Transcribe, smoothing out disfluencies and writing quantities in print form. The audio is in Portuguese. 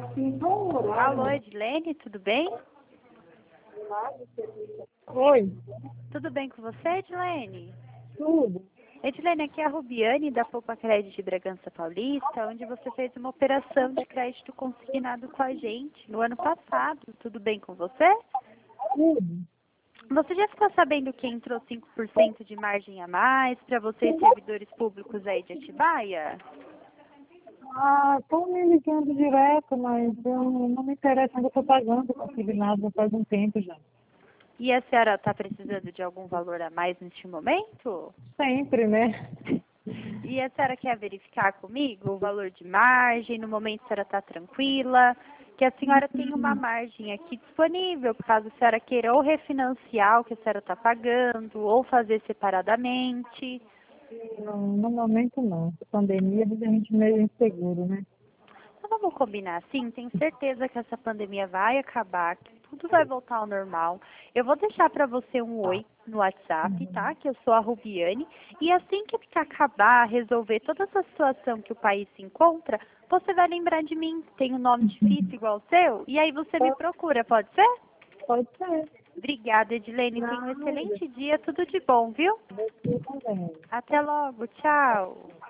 Alô, Edilene, tudo bem? Oi, Tudo bem com você, Edilene? tudo. Edilene, aqui é a Rubiane da Poupa Crédito de Bragança Paulista, onde você fez uma operação de crédito consignado com a gente no ano passado. Tudo bem com você? Tudo. Você já ficou sabendo que entrou 5% de margem a mais para vocês servidores públicos aí de Atibaia? Estão me ligando direto, mas eu não me interessa, ainda estou pagando consignado faz um tempo já. E a senhora está precisando de algum valor a mais neste momento? Sempre, né? E a senhora quer verificar comigo o valor de margem? No momento a senhora está tranquila? Que a senhora tem uma margem aqui disponível, caso a senhora queira ou refinanciar o que a senhora está pagando, ou fazer separadamente. Não, no momento não. Essa pandemia deixa a gente meio inseguro, né? Então vamos combinar assim? Tenho certeza que essa pandemia vai acabar, que tudo vai voltar ao normal. Eu vou deixar para você um oi no WhatsApp, tá? Que eu sou a Rubiane. E assim que acabar, resolver toda essa situação que o país se encontra, você vai lembrar de mim. Tem um nome difícil igual o seu, e aí você me procura, pode ser? Pode ser. Obrigada, Edilene. Tenha um Nada. excelente dia. Tudo de bom, viu? Você também. Até logo. Tchau.